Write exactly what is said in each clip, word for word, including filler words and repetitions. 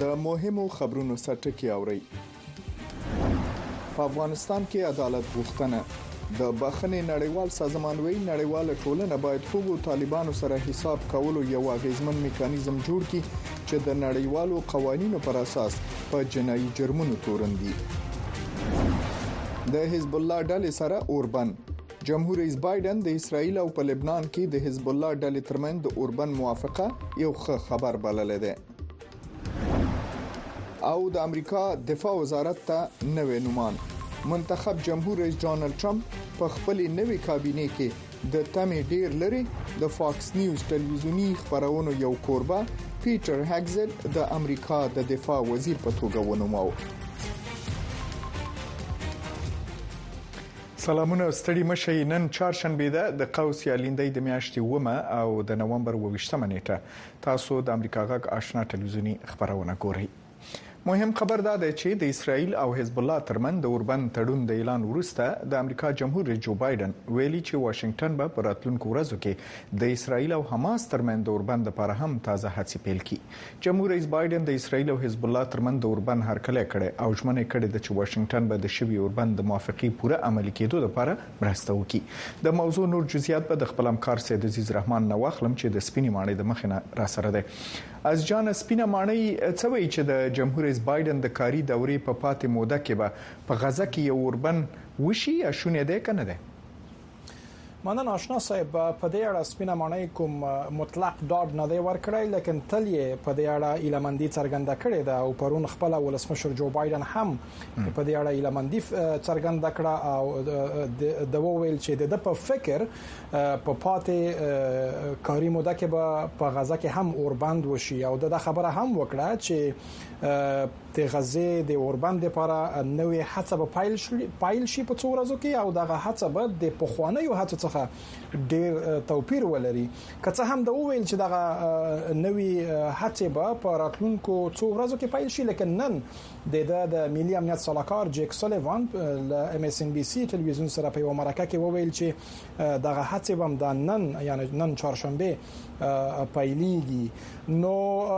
د مهمو خبرونو سرټکی اوري. په افغانستان کې عدالت غوښتنه. د بخښنې نړیوال سازمان وایي نړیواله ټولنه باید هغو طالبانو سره حساب کولو یو اغیزمن میکانیزم جوړ کړي چې د نړیوالو قوانینو پر اساس په جنایي جرمونو تورن دي. د حزب الله ډلې سره اوربن. جمهور رئیس بایدن د اسرایل او په لبنان کې د حزب الله ډلې ترمنځ د اوربن موافقه یو ښه خبر بللی دی. او د امریکا دفاع وزارت ته نوې نومان. منتخب جمهور رئیس ډانلډ ټرمپ په خپل نوې کابینه کې د تمې ډیر لري د فاکس نیوز ټلویزیونی خبرونو یو کوربه پیټر هاګزل د امریکا د دفاع وزیر په توګه ونوماو. سلامونه ستړي مشي. نن چهارشنبه ده د قوس یا لیندۍ د میاشتې ومه او د نومبر اوویشتمه نیټه. تاسو د امریکا غږ آشنا ټلویزیونی خبرونه ګورئ. مهم خبر دا دی چې د اسرایل او حزب الله ترمن د اوربن تړون د اعلان وروسته د امریکا جمهور رئیس جو بایدن ویلي چې واشنگټن به په راتلونکو ورځو کې د اسرایل او حماس ترمن د اوربن لپاره هم تازه هڅې پیل کړي. جمهور رئیس بایدن د اسرایل او حزب الله ترمن د اوربن هرکلی کړي او ژمنه کړې ده چې واشنگټن به د شوی اوربن د موافقې پوره عملي کېدو لپاره مرسته وکړي. د موضوع نور جزئیات به د خپل همکار سید عزیز رحمان نو واخلم چې د سپینې ماڼۍ د مخینه را سره ده. از جان سپینه ماڼۍ څه وایي چې د جمهور رئیس بایدن د کاری دورې په پاتې موده کې به په غزه کې یو اوربن وشي یا شونه ده کنه ده؟ مننه آشنا صاحب. په دې اړه سپینه ماڼۍ کوم مطلق ډاډ نه دی ورکړی، لیکن تل یې په دې اړه ایلمندي څرګنده کړې ده او پرون خپل ولسمشر جو بایدن هم په دې اړه ایلمندي څرګنده کړه او د وویل چې د په فکر په پاتې کاری موده کې به په غزه کې هم اوربند وشي او د خبره هم وکړه چې د غزه د اوربند لپاره نوې هڅه به پایل شي پایل شي په څو ورځو کې او دغه هڅه به د پخوانیو هڅو څخه ډیر توپیر ولري. که څه هم د وویل چې دغه نوې هڅه به په راتلونکو څو ورځو کې پایل شي، لیکن نن د د ملي امنیت سلاکار جیک سولیوان ل ام اس ان بي سي ټلویزیون سره په یو مرکه کې وویل چې دغه هڅه هم د نن یعنی نن چهارشنبه پایلیږي. نو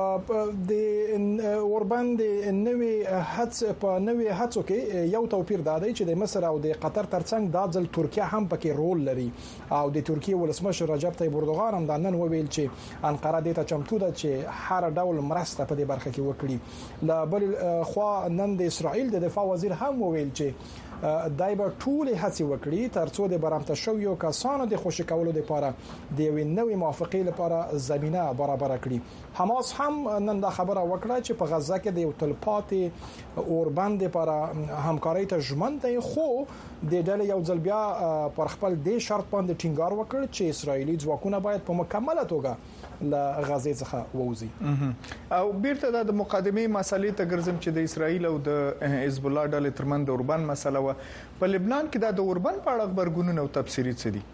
د اوربن د نوې هڅه په نوې هڅو کې یو توپیر دا دی چې د مصر او د قطر ترڅنګ د ځل ترکیه هم پکې رول لري او د ترکیه ولسمشر رجب طیب اردوغان هم د نن وویل چې انقره د ته چمتو ده چې هر ډول مرسته په دې برخه کې وکړي. لا بل خو نن د اسرائیل د دفاع وزیر هم وویل چې دایبر ټول هڅه وکړي ترڅو د برامته شویو کسانو د خوشی کولو لپاره د یو نوې موافقې لپاره زمينه برابر کړي. حماس هم نن د خبره وکړه چې په غزه کې د یو تلپاتې اوربند لپاره همکاري ته ژمن دی، خو د ډلې یو ځل بیا پر خپل د شرط باندې ټینګار وکړ چې اسرایلی ځواکونه باید په مکمله توګه له غزه څخه ووځي. او بیرته د مقدمه مسلې ته ګرځم چې د اسرایل او د حزب الله ډلې ترمن د اوربن مسله په لبنان کې د اوربن په اړه خبرګونونه او تفسیري څه دي؟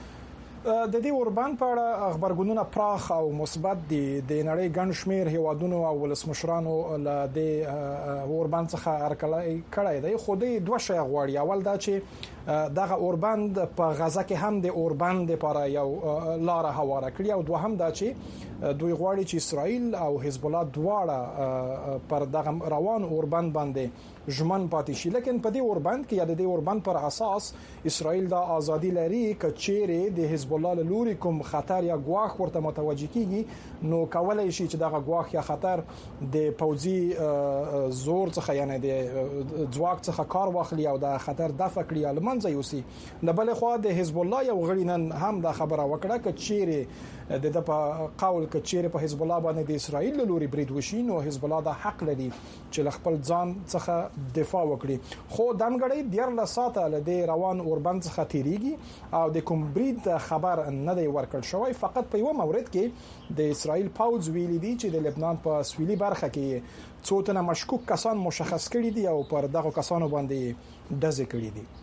د دې اوربن په اړه خبرګونونه پراخ او مثبت دي. د نړۍ ګڼ شمېر هیوادونو او ولسمشرانو له د اوربن څخه هرکلی کړی دی، خو د دوه شی غواړي. اول دا چې دغه اوربند په غزه کې هم د اوربند لپاره یو لار هواره کړی او دوهم دا چې دوی غواړي چې اسرائیل او حزب الله دواړه پر دغه روان اوربند باندې ژمن پاتې شي. لیکن په دې اوربند کې یا د دې اوربند پر اساس اسرائیل د ازادي لري کچېره د حزب الله له لوري کوم خطر یا ګواښ ورته متوجه کیږي نو کولای شي چې دغه ګواښ یا خطر د پوځي زور څخه یعنی د ځواک څخه کار واخلي او د خطر دفع کړي لمنځه یوسي. نه بل خو د حزب الله یو غړي نن هم دا خبره وکړه کچېره د د په قول کچېره په حزب الله باندې د اسرائیل له لوري برید وشي نو حزب الله د حق لري چې خپل ځان څخه دفاع وکړي. خو دمګړی ډیر لساته له روان اوربند څخه تیریږي او د کوم برید خبر نه دی ورکړ شوی. فقط په یو مورد کې د اسرائیل پاوز ویلي دي چې د لبنان په سویلي برخه کې څو تنه مشکوک کسان مشخص کړي دي او پر دغه کسانو باندې ډزې کړي دي.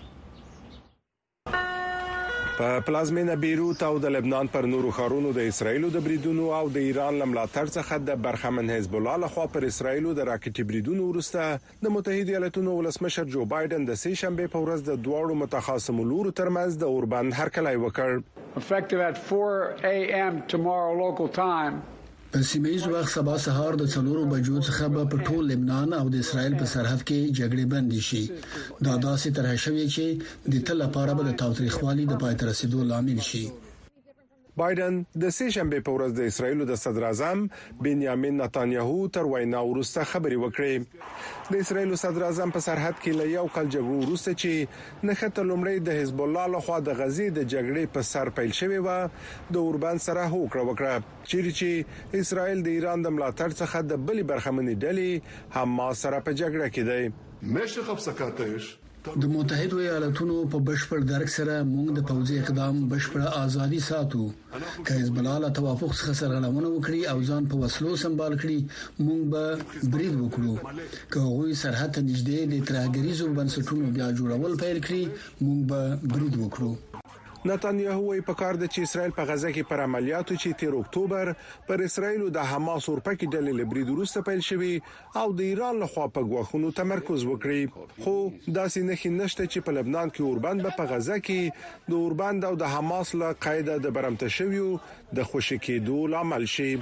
په پلازمینه بیروت او د لبنان پر نورو ښارونو د اسرایل د بریدونو او د ایران لملاتړ څخه د برخمن حزب الله لخوا پر اسرایل د راکټي بریدونو وروسته د متحده ایالاتونو ولسمشر جو بایدن د سې شنبه په ورځ د دوړو متخاصمو لورو ترمنځ د اوربند هرکلی وکړ. Effective at four a m tomorrow local time, په سیمه‌ییز وخت سبا سهار د څلورو بجو څخه په ټول لبنان او د اسرایل په سرحد کې جګړې بندي شي. دا داسې طرح شوی چې د تل لپاره به د تاوتریخوالي د پای ته رسیدو لامل شي. بایدن د سه شنبه په ورځ د اسرایل د صدر اعظم بنیامین نتانیاهو تر وینا وروسته خبري وکړې. د اسرایل صدر اعظم په سرحد کې له یو کال جګړو وروسته چې نخته لومړی د حزب الله لخوا د غزې د جګړې په سر پیل شوی و د اوربان سره هوکړه وکړه چیرې چې اسرایل د ایران د ملاتړ څخه د بلې برخمنې ډلې حماس سره په جګړه کې دی. مشه خبسکاتش د متحده ایالاتونو په بشپړ درک سره موږ د پوځي اقدام بشپړه ازادي ساتو. که حزب الله له توافق څخه سرغړونه وکړي او ځان په وسلو سمبال کړي موږ به برید وکړو. که هغوی سرحد ته نږدې د ترهګریزو بنسټونو بیا جوړول پیل کړي موږ به برید وکړو. نتانیاهو وايي په کار د چې اسرائیل په غزه کې پر عملیاتو چې تیر اکتوبر پر اسرائیل د حماس اورپکې ډلې لبرید وروسته پیل شوی او د ایران لخوا په غوښونو تمرکز وکړي. خو داسې نه نشته چې په لبنان کې اوربند به په غزه کې د اوربند او د حماس له قاعده د برمته شویو د خوشی کېدو لامل شي.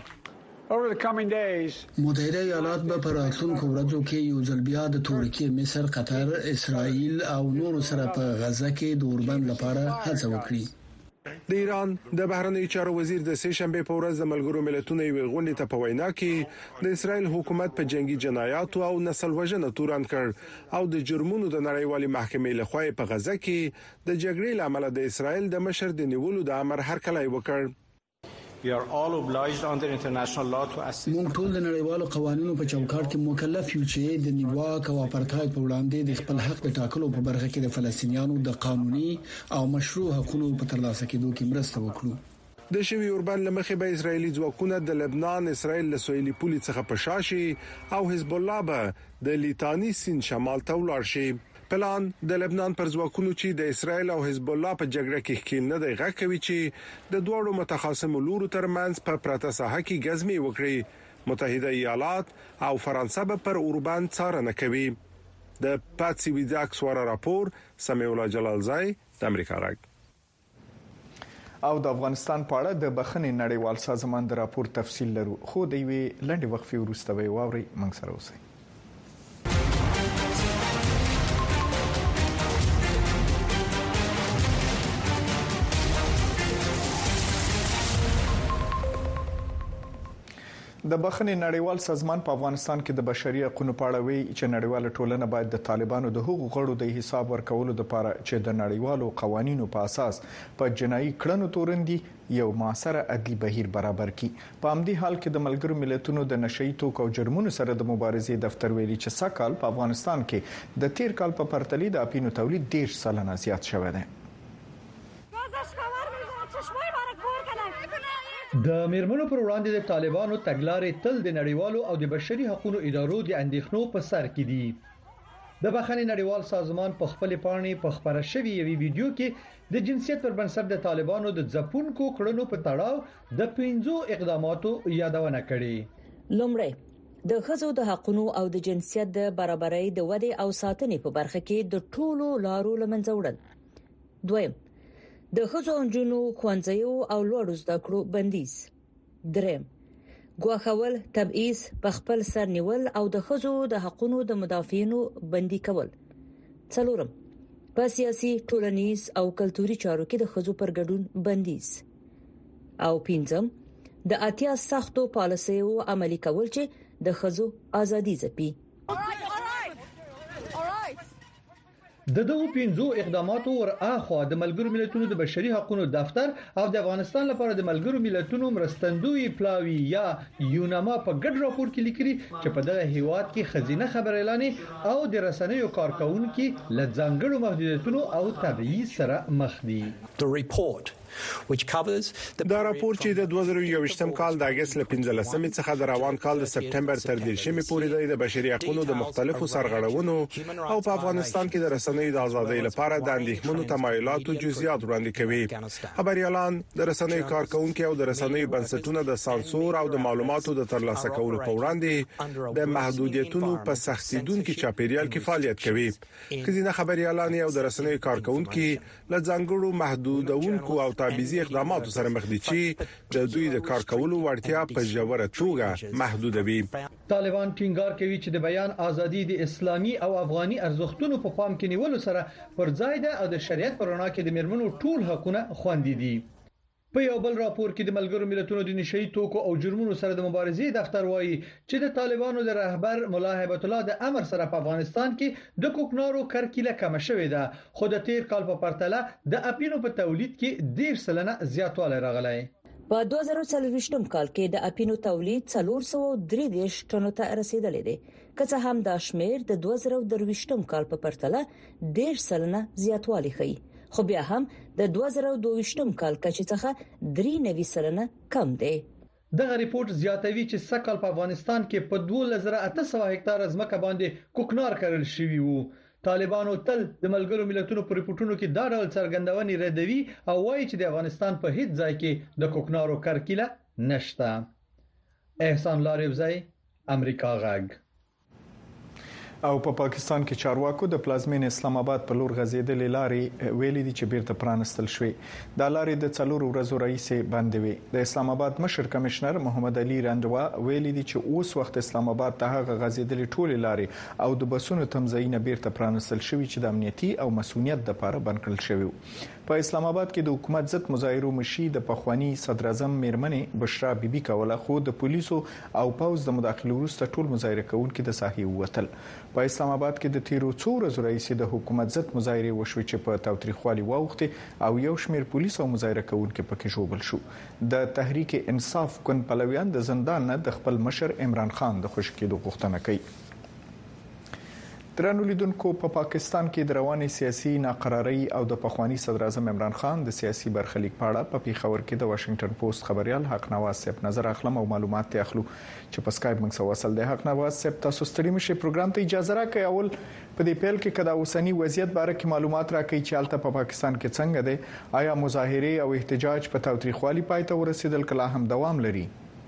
متحده ایالات به پر راتلونکو ورځو کې یو ځل بیا د ترکیه، مصر، قطر، اسرائیل او نور سره په غزه کې د اوربند لپاره هڅه وکړي. د ایران د بهرنیو چارو وزیر د سه شنبه په ورځ د ملګرو ملتونو یو غونډه ته په وینا کې د اسرائیل حکومت په جنگي جنایاتو او نسل وژنه تورن کړ او د جرمونو د نړیوالې محکمې لخوا په غزه کې د جګړې لامل د اسرائیل د مشر د نیولو د امر هرکلی وکړ. We are all obliged under international law to assist. موږ ټول د نړیوالو قوانینو په چوکاټ کې مکلف یو چې د نیواک او اپارټایډ په وړاندې د خپل حق د ټاکلو په برخه کې د فلسطینیانو د قانوني او مشروع حقوقو په ترلاسه کېدو کې مرسته وکړو. د شوی اوربان لمخې به اسرایلی ځواکونه د لبنان، اسرائیل له سویلي پولې څخه پشاشي او حزب الله به د لیتانی سین شمال ته ولاړ شي. پلان د لبنان پر ځواکونو چې د اسرائیل او حزب الله په جګړه کې ښکیل نه دی غږ کوي چې د دوه متخاصمو لورو ترمنځ په پراته ساحه کې غزمي وکړي. متحده ایالات او فرانسه به پر اوربان څارنه کوي. د پاتسي ویداکس ور راپور سمیع الله جلالزای د امریکا راګ. او د افغانستان په اړه د بخښنې نړیوال سازمان د راپور تفصیل لرو خو د یوې لنډې وقفې وروسته به واوري. موږ سره اوسئ. د بخښنې نړیوال سازمان په افغانستان کې د بشري حقوقو په اړه وی چې نړیواله ټولنه باید د طالبانو د حقوقو غړو د حساب ورکولو لپاره چې د نړیوالو قوانینو په اساس په جنایي کړنو تورندي یو معاصره عدلي بهیر برابر کړي. په همدې حال کې د ملګرو ملتونو د نشئی توکو او جرمونو سره د مبارزې دفتر ویلي چې سکهال په افغانستان کې د تیر کال په پرتله د اپینو تولید ډیر سلنه زیات شوی دی. د میرمنو پر وړاندې د طالبانو تګلارې تل د نړیوالو او د بشري حقوقو ادارو د اندېښنو په سر کې دي. د بخښنې نړیوال سازمان په خپل پاڼې په خبره شوی یوې ویډیو کې د جنسیت پر بنسټ د طالبانو د ځپونکو کړنو په تړاو د پنځو اقداماتو یادونه کړې. لومړی د ښځو د حقوقو او د جنسیت د برابرۍ د ودې او ساتنې په برخه کې د ټولو لارو لمنځه وړل. دویم د ښځو او نجونو ښوونځیو او لوړو زده کړو بندیز. دریم ګواښول، تبعیض، په خپل سر نیول او د ښځو د حقوقو د مدافعینو بندي کول. څلورم په سیاسي، ټولنیز او کلتوري چارو کې د ښځو پر ګډون بندیز. او پنځم د اتیا سختو پالیسیو عملي کول چې د ښځو ازادي ځپي. د دغو پنځو اقداماتو ور اخوا د ملګرو ملتونو د بشري حقوقو دفتر او د افغانستان لپاره د ملګرو ملتونو مرستندوی پلاوی یا یوناما په ګډ راپور کې لیکلي چې په دغه هیواد کې خزینه خبر اعلان او د رسنیو کارکونکو له ځانګړو محدودیتونو او تبعیض سره مخ دي. The report which covers the دا راپور چې د دوه زره یوویشتم کال د اگست ل پنځلسمې څخه د روان کال د سپټمبر تر دیرشمې پورې د بشري حقوقو د مختلفو سرغړونو او په افغانستان کې د رسنیو د ازادۍ لپاره د اندېښمنو تمایلاتو جزئیات وړاندې کوي. خبريالان د رسنیو کارکونکو او د رسنیو بنسټونو د سانسور او د معلوماتو د ترلاسه کولو په وړاندې د محدودیتونو په سختیدونکو چاپیریال کې فعالیت کوي. خزینه خبريالان او د رسنیو کارکونکو له ځانګړو محدودونکو او تابعیزي اقداماتو سره مخ دي چې د دوی د کار کولو وړتیا په ژوره توګه محدودوي. طالبان ټینګار کوي چې د بیان ازادي د اسلامي او افغاني ارزښتونو په پام کې نیولو سره پر ځای ده او د شریعت پر رڼا کې د میرمنو ټول حقونه خوندي دي. په یو بل راپور کې د ملګرو ملتونو د نشئی توکو او جرمونو سره د مبارزې دفتر وایي چې د طالبانو د رهبر مولا هیبت الله د امر سره په افغانستان کې د کوکنارو کرکیله کم شوې ده، خو د تیر کال په پرتله د اپینو په تولید کې ډیر سلنه زیاتوالی راغلی. په دوه زره څلوېښتم کال کې د اپینو تولید څلور سوه درې دېرش ټنو ته رسیدلی دی، که څه هم دا شمیر د دوه زره درویشتم کال په پرتله ډیر سلنه زیاتوالی ښيي، خو بیا هم د دوه زره دوهویشتم کال کچې څخه درې نوي سلنه کم دی. دغه ریپورت زیاتوي چې سکهال په افغانستان کې په دوه زره اته سوه هکتار ځمکه باندې کوکنار کرل شوی وو. طالبانو تل د ملګرو ملتونو په ریپورتونو کې دا ډول څرګندونې ردوي او وایي چې د افغانستان په هیڅ ځای کې د کوکنارو کرکیله نشته. احسان لاریوزی، امریکا غږ. او په پا پاکستان کې چارواکو د پلازمین اسلام آباد په لور غځېدلې لارې ویلي دي چې بیرته پرانستل شوې. دا لارې د څلور ورځو رئیسې بندې وي. د اسلام آباد مشر کمشنر محمد علي رندوا ویلي دي چې اوس وخت اسلام آباد ته هغه غځېدلې ټولې لارې او د بسونو تمځایونه بیرته پرانستل شوي چې د امنیتي او مسؤلیت لپاره بند کړل شوی. په اسلام آباد کې د حکومت ضد مظاهرو مشي د پخوانی صدر اعظم میرمنې بشرا بیبي کوله، خو د پولیسو او پوز د مداخله وروسته ټول مظاهره کوونکي د ساحې ووتل. په اسلام آباد کې د تیرو څو ورځو راهیسې د حکومت ضد مظاهره وشوي چې په تاوتریخوالي واوښتي او یو شمېر پولیس او مظاهره کوونکي پکې ژوبل شو. د تحریک انصاف ګوند پلویان د زندان نه د خپل مشر عمران خان د خوشی کېدو غوښتنه کوي. درنو لیدونکو، په پا پاکستان کې د روانې سیاسي ناقراری او د پخوانی صدر اعظم عمران خان د سیاسي برخلیک په اړه په پیښور کې د واشنگټن پوسټ خبريال حق نواز صاحب نظر اخلم او معلومات ته اخلو چې په اسکایپ موږ سره وصل دی. حق نواز صاحب، تاسو ستړي مشه پروګرام ته اجازه راکړئ. اول په دې پیل کې کدا اوسنی وضعیت باره کې معلومات راکړئ چې حالت په پاکستان کې څنګه دی؟ آیا مظاهره او احتجاج په تاوتریخوالي پای ته ورسېدل کله هم دوام لري؟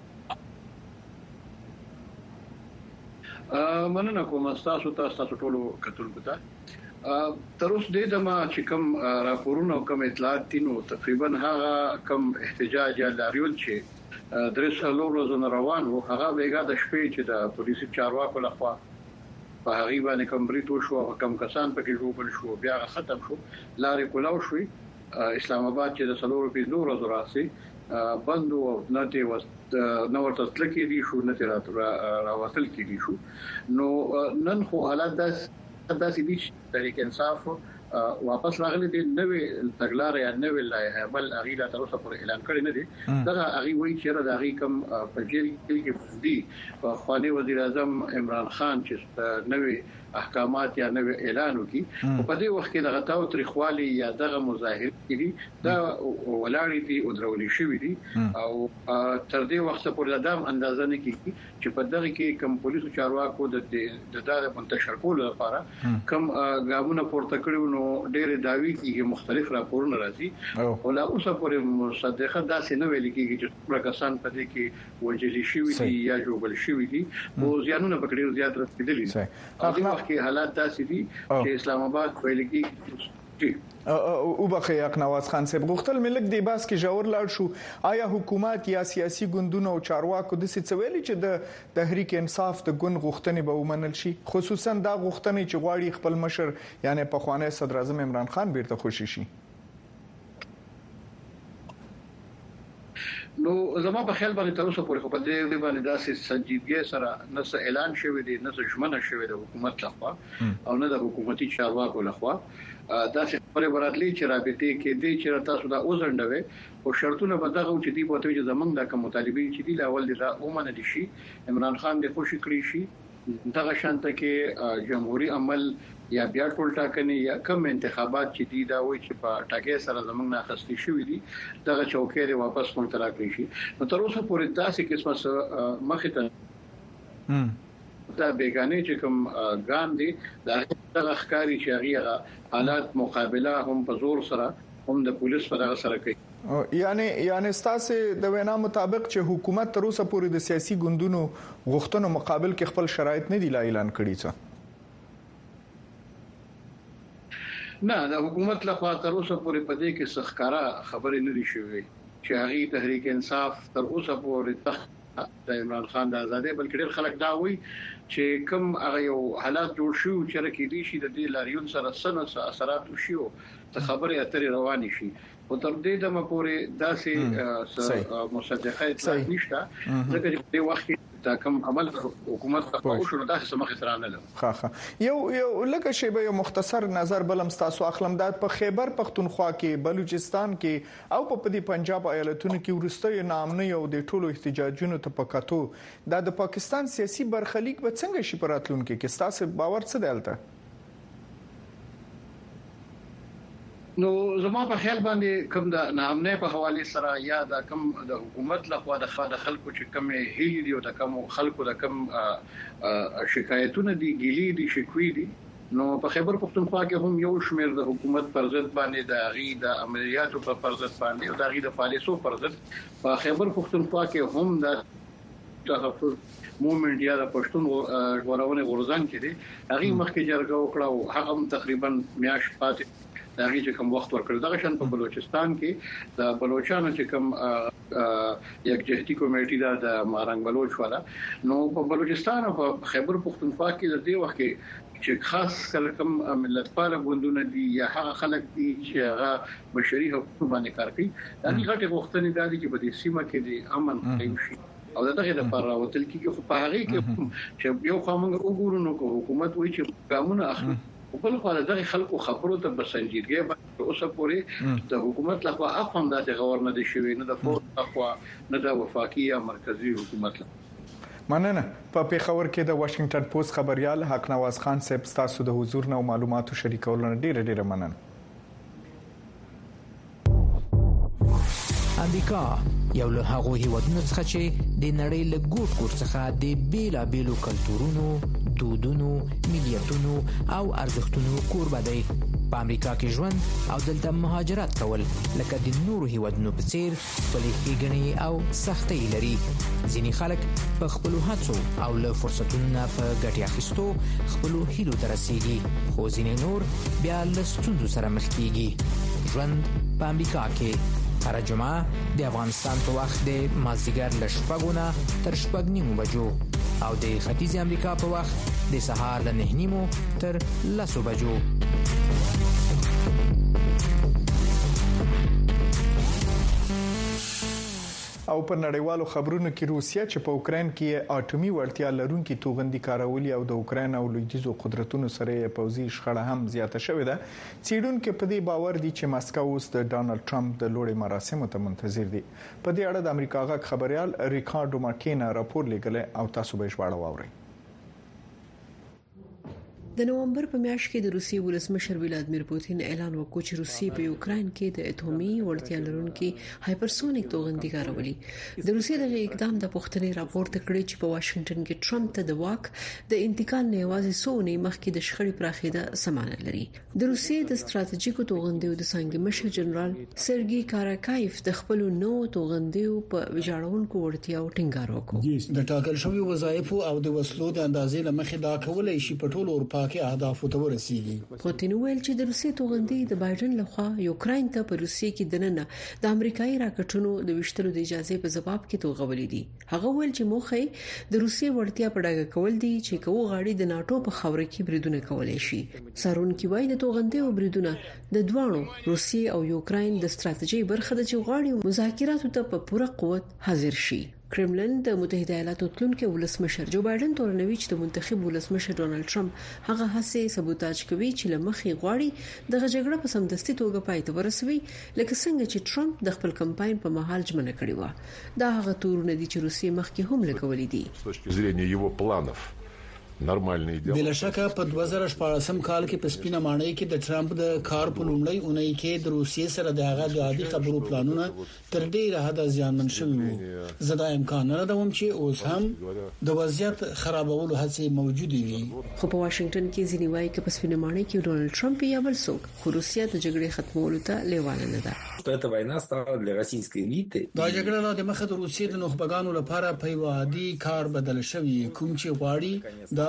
مننه کوم تاسو تاسو ټولو کتونکو ته. تر اوسه د دما چې کوم راپورونه او کوم اطلاعات دي نو تقریبا هغه کوم احتجاج یا لاریول چې درې څلور ورځې روان وو هغه بیګا د شپې چې د پولیسو چارواکو لخوا په هغه باندې کوم بریټو شو او کوم کسان پکې جوړ شو بیا ختم شو. لارې کولاو شوې. اسلام آباد چې د څلور په نور ورځې راسي بندو او نته وست نو ورته تل کې دي شو نه تر راوصل کې دي شو. نو نن خو حالات داسې دي چې تحریک انصاف واپس راغلي دي. نوې تګلارې یا نوې لایحه بل اغیلا تر اوسه پر اعلان کړی نه دي. دا اغي وایي چې دا اغي کم په جیل کې دي خواني وزیر اعظم عمران خان چې نوې احکامات یا نوې اعلان وکي په دې وخت کې دغه تاو تاریخوالي یا دغه مظاهره دي دا ولاړې دي او درولې شوې دي او تر دې وخت پورې دا اندازه نه کیږي چې په دغه کې کوم پولیسو چارواکو د د دغه منتشر کولو لپاره کوم ګامونه پورته کړو. نو ډېر داوی کیږي مختلف راپورونه راځي او لا اوسه پورې مصدقه داسې نه ویل کیږي چې پرکسان په دې کې وجلي شوی دي یا جوړل شوی دي او زیانونه پکړي زیات رسیدلي دي. هغه کې حالات داسې دي چې اسلام آباد ویل کیږي. او بخې حق نواز خان صاحب غوښتل ملک دی باس کې جوړ لاړ شو. آیا حکومت یا سیاسي ګوندونه او چارواکو د څه ویلي چې د تحریک انصاف د ګوند غوښتنې به ومنل شي، خصوصا دا غوښتنې چې غواړي خپل مشر یعنی په خوانه صدر اعظم عمران خان بیرته خوشي شي؟ نو زما په خیال باندې تر اوسه پورې په دې باندې داسې سنجیدګي سره نه څه اعلان شوی دی نه څه ژمنه شوی د حکومت لخوا او نه د حکومتي چارواکو لخوا. دا څه خبره براتلی چې رابطې کې دي چې تاسو دا اوزندوي او شرطونه به دغه چې دی په توګه چې زمونږ د کوم مطالبه چې دی لاول دي دا اومنه دي شي عمران خان د خوشی کړی شي. دغه شانته کې جمهوریت عمل یا بیا ټول ټاکنې یا کم انتخابات چې دي دا وایي چې په ټاکې سره زمونږ نه خستی شوې دي دغه چوکۍ واپس مونږ ته راکړي شي. نو تر اوسه پورې تاسو قسمه مخې ته دا بیگانه چې کوم ګام دي دا دغه ښکاری چې هغه حالات مقابله هم په زور سره هم د پولیس په دغه سره کوي. یعنی یعنی ستاسو د وینا مطابق چې حکومت تر اوسه پورې د سیاسي ګوندونو غوښتنو مقابل کې خپل شرایط نه دی اعلان کړی څه؟ نه د حکومت لخوا تر اوسه پورې په دې کې سخکارا خبرې نه دي شوې چې هغه تحریک انصاف تر اوسه پورې د عمران خان د آزادۍ بلکې ډېر خلک دا وایي چې کوم هغه یو حالات جوړ شو چې رکې دي شي د دې لاریون سره سنه اثرات وشي ته خبره اترې رواني شي او تر دې د مپورې داسې مصدقه اطلاع نشته ځکه چې په وخت کې دا کوم عمل حکومت په او شنو داسې سمخ ترانه له ها ها یو یو لکه شی به یو مختصر نظر بلم تاسو اخلم د په خیبر پختونخوا کې بلوچستان کې او په دې پنجاب ایالتونو کې ورسته نامنه یو د ټولو احتجاجونو ته پکاتو د پاکستان سیاسي برخلیک به څنګه شي پراتلونکو کې تاسو باور څه دلته نو زما په خیال باندې کوم د نامنه په حواله سره یا د کوم د حکومت لخوا د خلکو چې کوم هیلي دي او د کوم خلکو د کوم شکایتونه دي ګیلي دي شکوي دي نو په خیبر پختونخوا کې هم یو شمېر د حکومت پر ضد باندې د غي د عملیاتو په پر ضد باندې او د غي د پالیسو پر ضد په خیبر پختونخوا کې هم د تحفظ موومېنټ یا د پښتون غوړونه غورځنګ کې دي هغه مخکې جرګه وکړه او هغه تقریبا میاش پاتې دا هغه چې کوم وخت ورکړ دا شان په بلوچستان کې د بلوچستان چې کوم یک جهتي کمیټه دا د مارنګ بلوچ والا نو په بلوچستان او خیبر پختونخوا کې د دې وخت کې چې خاص کله کوم ملتپال غوندونه دي یا هغه خلک دي چې هغه بشري حقوق باندې کار کوي دا غټه غوښتنې دي چې په دې سیمه کې د امن قائم شي او دغه لپاره وتل کې خو په هغه کې چې یو قانون وګورو نو حکومت وایي چې قانون اخلي په خپل دغه خلکو خبرو ته بسنجیدګي به اوسه پورې د حکومت لخوا اقوام د غور نه دي شوی نه د فور لخوا نه د وفاقي یا مرکزی حکومت لخوا مننه په پیښور کې د واشنگټن پوسټ خبريال حق نواز خان صاحب تاسو د حضور نو معلوماتو شریکول نه ډیره ډیره مننه امریکا یو له هغو هیوادونو څخه چې د نړۍ له ګوټ ګوټ څخه د بیلابېلو کلتورونو، دودونو، ملیتونو او ارزښتونو کوربه دی. په امریکا کې ژوند او دلته مهاجرت کول لکه د نورو هیوادونو په څیر خپلې ښېګڼې او سختۍ لري. ځینې خلک په خپلو هڅو او له فرصتونو نه په ګټې اخیستو خپلو هیلو ته رسیږي، خو ځینې نور بیا له ستونزو سره مخ کیږي. ژوند په امریکا کې هر جمعه د افغانستان په وخت د مازدیګر له شپږو نه تر شپږ نیمو بجو او د ختیځ امریکا په وخت د سهار له نه نیمو تر لسو بجو. او په نړیوالو خبرونو کې روسیا چې په اوکرين کې اټومي وړتیا لرونکي توغندي کارولي او د اوکرين او لویدیزو قدرتونو سره پوځي شخړه هم زیاته شوې ده. څېړونکو په دې باور دي چې ماسکو اوس د ډانلډ ټرمپ د لوړې مراسمو ته منتظر دي. په دې اړه د امریکا غږ خبريال ریکارډو ماکینا راپور لګل او تاسو به ژباړه واورئ. د نومبر په میاشت کې د روسیې ولسمشر ولادمیر پوتین اعلان وکړ چې روسیې په یوکرين کې د اټومي وړتیا لرونکي هایپرسونیک توغندي کارولي. د روسیې د اقدام د پښتنې راپورته کړی چې په واشنگټن کې ټرمپ ته د واک د انتقال نه یوازې سونی مخکې د شخړې پراخېده سمانه لري. د روسیې د ستراتیژیکو توغندیو د څنګه مشر جنرال سرګي کاراکایف د خپل نو توغندیو په ویجاړونکو وړتیاو ټینګار وکړ. د ټاکل شوی وظایف او د وسلو د اندازې لمخې دا کولای شي په ټولو اروپا کې اهداف ته ورسیږي. پوتین ویل چې د روسیې توغندي د بایدن لخوا یوکرين ته په روسیې کې دننه د امریکایي راکټونو د وشتلو د اجازه په جواب کې توغولې دي. هغه ویل چې موخه د روسیې وړتیا په ډاګه کول دي چې کوو غاړي د ناتو په خاور کې بریدونه کولای شي. سارون کې وایي د توغندي او بریدونه د دوانو روسیې او یوکرين د ستراتیژي برخه ده چې غاړي مذاکراتو ته په پوره قوت حاضر شي. کرملن د متحده ایالاتو تلونکو ولسمشر جو بایدن تورنوي چې د منتخب ولسمشر ډونالد ټرمپ هغه هڅه سبوتاج کوي چې لمخې غواړي د جګړه په سمدستي توګه پای ته ورسوي لکه څنګه چې ټرمپ د خپل کمپاین په مهال ژمنه کړې و. دا هغه تورونه دي چې روسیې مخکې هم لګولې دي. с точки зрения его планов نورمالني دي. بل شکه په دوه زره شپږم کال کې په سپینه ماڼۍ کې د ټرمپ د کار په لومړی اونۍ کې د روسیې سره د هغه د عادي خبرو پلانونه تر ډیره حد زیانمن شوي وو. زدا امکان نه لرم چې اوس هم د وضعیت خرابولو هڅې موجوده وي. خو په واشنگټن کې ځینې وایي چې په سپینه ماڼۍ کې ډونالد ټرمپ یا بل څوک خو روسیا د جګړې ختمولو ته لیواله نه ده. эта война стала для российской элиты. دا جګړه د مخه د روسیې د نخبګانو لپاره په یو عادي کار بدل شوی کوم چې غواړي دا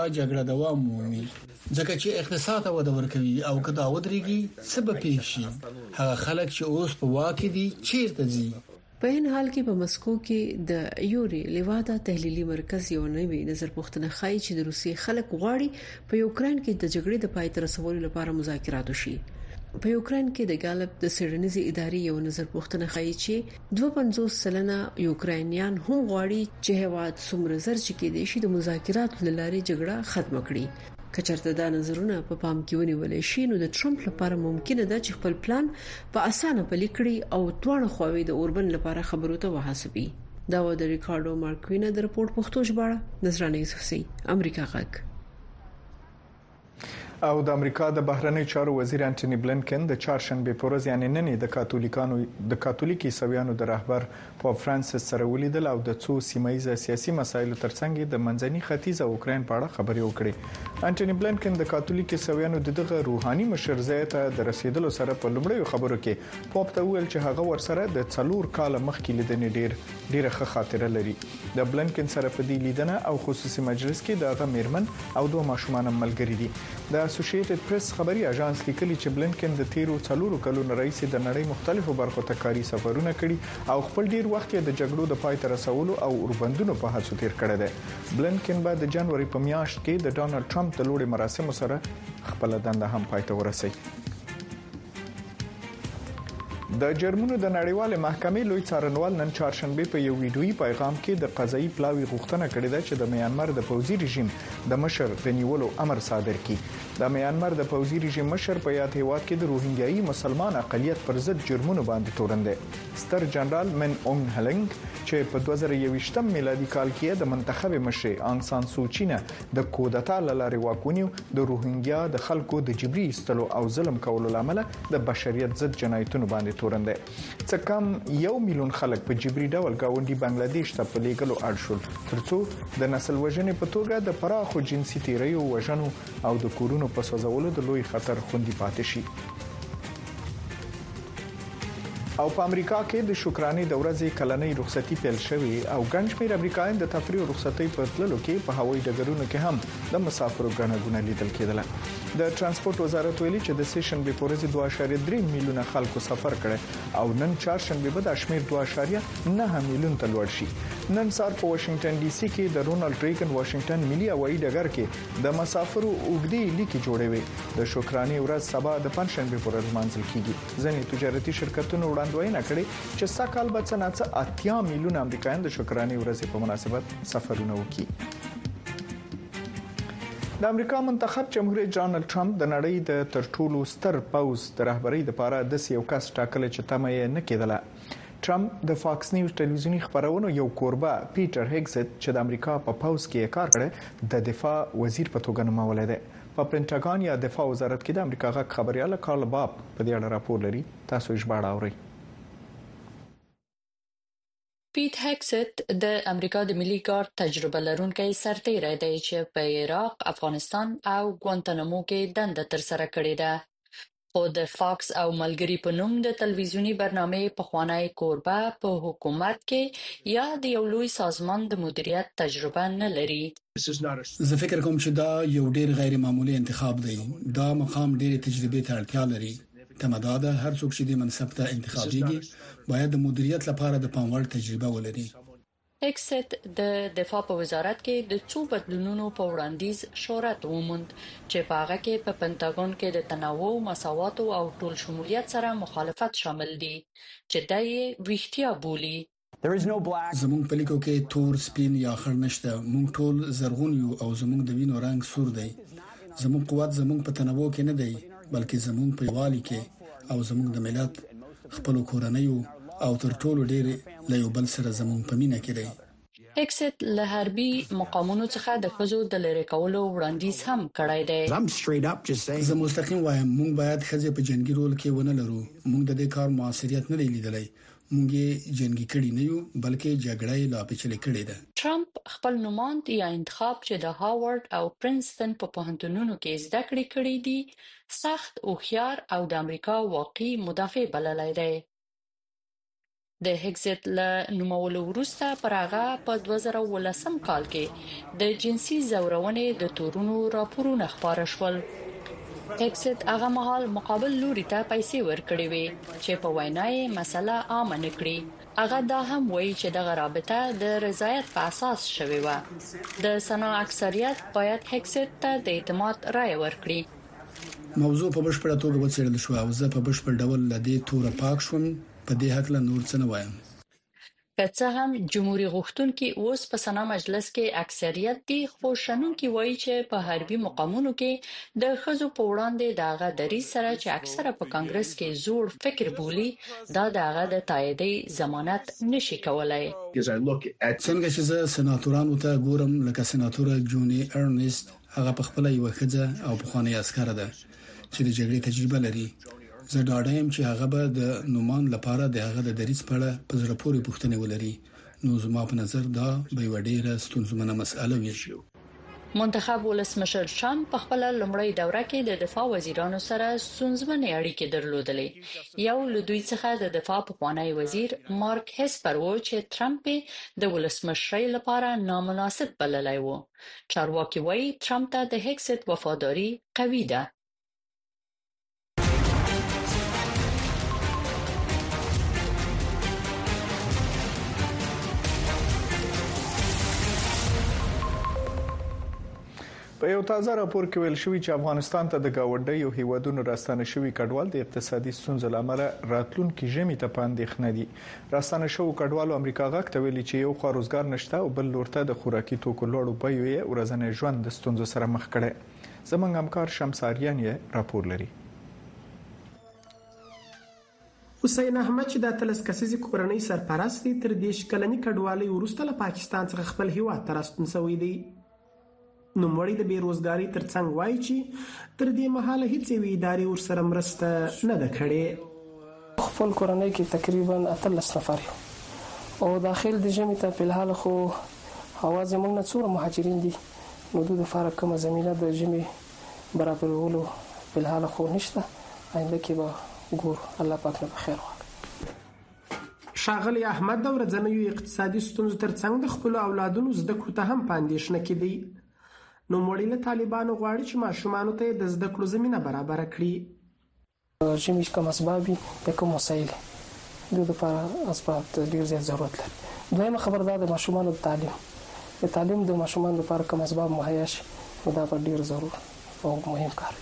دا جګړه دوام مومي ځکه چې اقتصاد وده ورکوي او کدا ودرېږي سبب پیښي هغه خلک چې اوس په واکې دي چیرته ځي. په هین حال کې په مسکو کې د یوري لیوادا تحلیلي مرکز یو نوی نظر پوښتنه خایي چې د روسیې خلک غواړي په یوکرين کې د جګړې د پای ته رسولو لپاره مذاکرات وشي. په یوکرين کې د ګالب د سیډنیزي ادارې یو نظر پوښتنه خایي چې دوه پنځوس سلنه یوکرانیان هم غواړي چې هواد څومره زر چې کې دي شي د مذاکرات لارې جګړه ختم کړي. کچرته دا نظرونه په پام کې ونیول شي نو د ټرمپ لپاره ممکنه ده چې خپل پلان په اسانه پلي کړي او دوه خواوې د اوربن لپاره خبرو ته وحاسبي. دا و د ریکارډو مارکوینا د رپورت پښتو ژباړه نظرانه یوسفزي امریکا غږ. او د امریکا د بهرنی چارو وزیر انټونی بلنکن د چهارشنبه په ورځ یعنی نن د کاتولیکانو د کاتولیکي سویانو د رهبر پاپ فرانسیس سره ولیدل او د څو سیمایي سیاسي مسایلو ترڅنګ د منځني ختیځ او اوکرين په اړه خبرې وکړې. انټونی بلنکن د کاتولیکي سویانو دغه روحاني مشر ته د رسیدلو سره په لومړیو خبرو کې پاپ ته ویل چې هغه ورسره د څلور کال مخکې لیدنې ډیر ډیره ښه خاطره لري. د بلنکن سره په دې لیدنه او خصوصي مجلس کې دغه میرمن او دوه ماشومان ملګری دي. د اسوسییټډ پریس خبري اژانس لیکلي چې بلنکن د تیرو څلورو کلونو رئیس د نړۍ مختلفو برخو ته کاري سفرونه کړي او خپل ډیر وخت د جګړو د پای ته رسولو او اوربندونو په هڅو تیر کړی دی. بلنکن به د جنوري په میاشت کې د ډونالد ټرمپ د لوړې مراسمو سره خپل دنده هم پای ته ورسوي. د جرمنو د نړیوال محکمې لوی څارنوال نن چهارشنبه په یو ویډیويي پیغام کې د قضایي پلاوي غوښتنه کړې ده چې د میانمار د پوځي رژیم د مشر د نیولو امر صادر کړي. د میانمار د پوځي رژیم مشر په یاد هیواد کې د روهینګیایي مسلمان اقلیت پر ضد جرمونو باندې تورن دی. ستر جنرال من اونګ هلنګ چې په دوه زره یوویشتم میلادي کال کې د منتخب مشر انګ سان سوچی نه د کودتا لارې واکونیو د روهینګیا د خلکو د جبري استلو او ظلم کولو لامل د بشریت ضد جنایتونو باندې تورن دی. څه کم یو میلیون خلک په جبري ډول گاونډي بنگلاديش ته په لیګلو اړ شول ترڅو د نسل وژنې په توګه د پراخو جنسي تیریو وژنو او د کورونو په سوځولو د لوی خطر خوندي پاتې شي. او په امریکا کې د شکرانې د ورځې کلنۍ رخصتي پیل شوې او ګڼ شمېر امریکایان د تفریح رخصتۍ په تللو کې په هوایي ډګرونو کې هم د مسافرو ګڼه ګوڼه لیدل کېدل. د ترانسپورت وزارت ویلي چې د سیشن به پورې دوه اعشاریه درې میلیونه خلکو سفر کړي او نن چهارشنبه به د شمیر دوه اعشاریه نه میلیون ته لوړ شي. نن سار په واشنگټن ډي سي کې د رونالد ریګن واشنگټن ملي هوایي ډګر کې د مسافرو اوږدې لیکې جوړوي. د شکرانې ورځ سبا د پنځشنبه پر ورځ منځل کیږي. ځینې تجارتي شرکتونو وړاندوینه کړې چې سکهال به څنګه اتیا میلیون امریکایان د شکرانې ورځې په مناسبت سفرونه وکړي. د امریکا منتخب جمهوریت ډونالد ټرمپ د نړۍ د تر ټولو ستر پوز د رهبرۍ لپاره د یو کس ټاکل چې تمه یې نه کېدله. ټرمپ د فاکس نیوز ټلویزیونی خبرونو یو کوربه پیټر هیګزت چې د امریکا په پوز کې کار کړی د دفاع وزیر په توګه نومول دی. په پینټاګون یا دفاع وزارت کې د امریکا غږ خبريال کارل باب په دې اړه راپور لري. تاسو یې ژباړه اورئ. پیټ هیکسټ د امریکا د ملي ګارد تجربه لرونکي سرتیری دی چې په عراق، افغانستان او ګوانتانامو کې دنده ترسره کړې ده. خو د فاکس او ملګری په نوم د تلویزیونی برنامه په خوانی کوربه په حکومت کې یا د یو لوی سازمان د مدیریت تجربه نه لري. زه فکر کوم چې دا یو ډیر غیر معمولی انتخاب دی. دا مقام ډیر تجربه ته اړتیا لري. تمداده هر څوک چې د منصب ته انتخابيږي باید د مدیریت لپاره د پاموړ تجربه ولري. هیکسټ د دفاع په وزارت کې د څو بدلونونو په وړاندیز شهرت وموند چې په هغه کې په پینټاګون کې د تنوع، مساوات او ټول شمولیت سره مخالفت شامل دي چې دای ویښتیا بولی. زموږ په لیکو کې تور، سپین یا خړ نشته. موږ ټول زرغون یو او زموږ د وینو رنگ سور دی. زموږ قوت زموږ په تنوع کې نه دی بلکې زموږ په یووالي کې او زموږ د ملت خپل کورنۍ او تر ټولو ډېر له یو بل سره زموږ په مینه کې دی. هیکسټ له حربي مقامونو څخه د ښځو د لری کولو وړاندیز هم کړی دی. زه مستقیم وایم موږ باید ښځې په جنگي رول کې ونه لرو. موږ د دې کار موثریت نه لیدلای. موږ جنگي کړي نه یو بلکې جګړه لا پیچلې کړې ده. ټرمپ خپل نوماند یا انتخاب چې د هاوارد او پرنسټن په پوهنتونونو کې زده کړې کړې دي سخت هوښیار او د امریکا واقعي مدافع بللی دی. د هیکسټ له نومولو وروسته پر هغه په دوه زره ولسم کال کې د جنسي زورونې د تورونو راپورونه خبره شول. هیکسټ هغه مهال مقابل لوري ته پیسې ورکړې وي چې په وینا یې مسله عامه نکړي. هغه دا هم وایي چې د رابطه د رضایت په اساس شوی و. د سنا اکثریت باید هیکسټ ته د اعتماد رائے ورکړي. موضوع په بشپړه توګه وڅېړل شو او زه په بشپړ ډول لدې توره پاک شوم. په دې حق له نور څه نه وایم. که څه هم جمهوریت غوښتونکي اوس په سنا مجلس کې اکثریت دي، خو شنونکي وایي چې په حربي مقامونو کې د ښځو په وړاندې دغه دریځ سره چې اکثره په کانګرس کې زوړ فکر بولي، دا دغه د تاییدي ضمانت نشي کولای. څنګه چې زه سناتورانو ته ګورم، لکه سناتور جونی ارنست، هغه په خپل یو ښځه او په خواني عسكر ده چې د جګړې تجربه لري. زه ډاډه یم چې هغه به د نومان لپاره د هغه د دریځ په اړه په زړه پورې پوښتنه ولري. نو زما په نظر دا به یو ډیره ستونزمنه مسأله وي. منتخب ولسمشر ټرمپ په خپل لومړی دوره کې د دفاع وزیرانو سره ستونزمنې اړیکې درلودلې. یو له دوی څخه د دفاع پخوانی وزیر مارک هسپر و چې ټرمپ د ولسمشرۍ لپاره نامناسب بللی و. چارواکي وایي ټرمپ ته د هیکسټ وفاداري قوي ده. په یو تازه راپور کې ویل شوی چې افغانستان ته د گاونډي او هیوادونو راستانه شوی کډوال د اقتصادي ستونزو لامل راتلونکي ژمي ته پاندېښنه دي. راستانه شوی کډوالو امریکا غاک ته ویلي چې یو خو روزګار نشته او بل لورته د خوراکي توکو لوړو بیو یې ورځنی ژوند د ستونزو سره مخ کړي. زمونږ همکار شمساریان یې راپور لري. حسین احمد چې د تلس کسیزي کورنۍ سرپرست دی، تر دیش کلنی کډوالۍ وروسته له پاکستان څخه خپل هیواد ته راستون شوی دی. نوموړی د بیروزګاری ترڅنګ وایي چې تر دې مهاله هیڅ یوې ادارې ورسره مرسته نه ده کړې. خپل کورنۍ کې تقریبا اتلس نفر یو او داخل د ژمي ته په الحال خو هوا زموږ نه څومره مهاجرین دي، نو دوی لپاره کومه زمینه د ژمي برابرولو په الحال خو نشته. آینده کې به ګورو، الله پاک نه بخیر وکړي. ښاغلی احمد د ورځنیو اقتصادي ستونزو ترڅنګ د خپل اولادونو زده کړو ته هم پاندېښنه کې دی. نو مړی له طالبانو غواړي چې ماشومانو ته د زده کړو زمينه برابر کړي. ژمي کوم اسباب یا کوم وسایل د لپاره اسباب ډیر زیات ضرورت لري. دویمه خبر دا د ماشومانو تعلیم د تعلیم د ماشومانو لپاره کوم اسباب مهیا شي، دا په ډیر ضروري او مهم کار.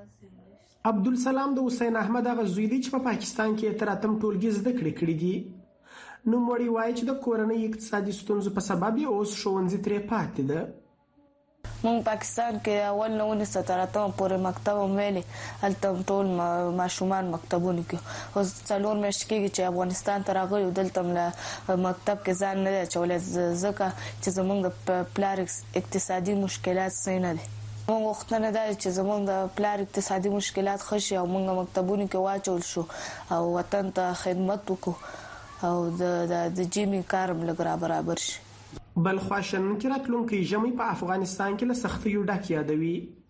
عبدالسلام د حسین احمد هغه زوی دی چې په پاکستان کې تر اتم ټولګي زده کړې کړې دي. نو مړی وایي چې د کورنۍ اقتصادي ستونزو په سبب اوس ښوونځي ترې پاتې ده. مونږ پاکستان کې اول نه ونیسه تر اتم پورې مکتب ویلې، هلته ټول ماشومان مکتبونو کې. اوس څلور میاشتې کېږي چې افغانستان ته راغلي، دلته له مکتب کې ځان نه دی اچولی ځکه چې زموږ د پلار اقتصادي مشکلات صحیح نه دي. مونږ غوښتنه ده چې زموږ د پلار اقتصادي مشکلات ښه شي او مونږ مکتبونو کې واچول شو او وطن ته خدمت وکړو او د د جیمي کار هم لږ را برابر شي. بل خوا شنونکي راتلونکي ژمي په افغانستان کې له سختیو ډک یادوي.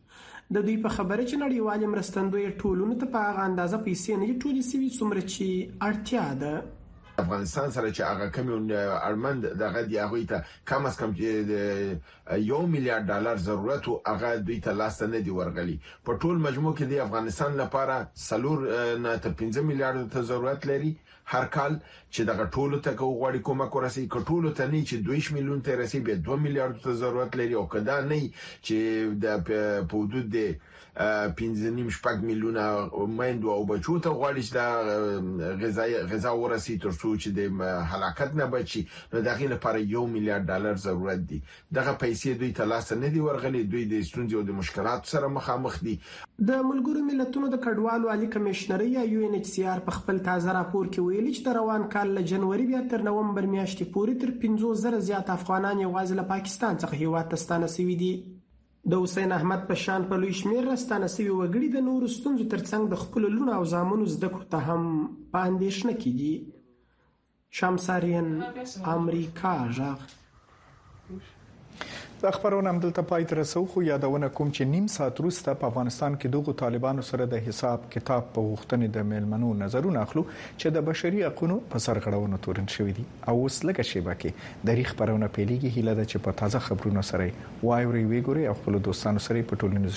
د دوی په خبره چې نړیوال مرستندوی ټولونو ته په هغه اندازه پیسې نه ټولې سوي څومره چې اړتیا ده. افغانستان سره چې هغه کمی ارمند دغه دی هغه ته کم از کم چې یو میلیارډ ډالر ضرورت او هغه دوی ته لاس نه دی ورغلي. په ټول مجموع کې د افغانستان لپاره سلور نه تر پنځه میلیارډ ته ضرورت لري هر کال، چې دغه ټولو ته کوغړی کومک ورسي. کټولو ته نه چې دوه میلیون ته رسي به دوه میلیارډ ته ضرورت لري، او کدا نه چې د په حدود د پنځه نیم شپږ میلیونه مېندو او بچو ته غواړي چې د غذا غذا ورسي تر څو چې د هلاکت نه بچي. نو دغه لپاره یو میلیارډ ډالر ضرورت دي. دغه پیسې دوی ته لاس نه دی ورغلي، دوی د ستونزې او د مشکلات سره مخامخ دي. د ملګرو ملتونو د کډوالو عالی کمشنر یا یو ان ایچ سی آر په خپل تازه راپور کې ویلي چې د روان کال له جنوري بیا تر نومبر میاشتې پورې تر پنځه زره زیات افغانان یوازې له پاکستان څخه هیواد ته ستانه شوي دي. د حسین احمد په شان په لوی شمیر راستانه شوي وګړي د نورو ستونزو ترڅنګ د خپل لونو او زامنو زده کړو ته هم په اندېښنه کې دي. شمساریان، امریکا غږ. د خبرونو عمدلته پای تر رسو خو یادونه کوم چې نیم ساعت وروسته په افغانستان کې دغه طالبانو سره د حساب کتاب په غوښتنې د میلمنو نظرونه اخلو چې د بشري حقوقو په سرغړونو تورن شوې دي او اوس لږه شیبه کې د ریخ خبرونه پیلېږي هیله ده چې په تازه خبرونو سره وایوري ویګوري او خپل دوستانو سره په ټولنیزو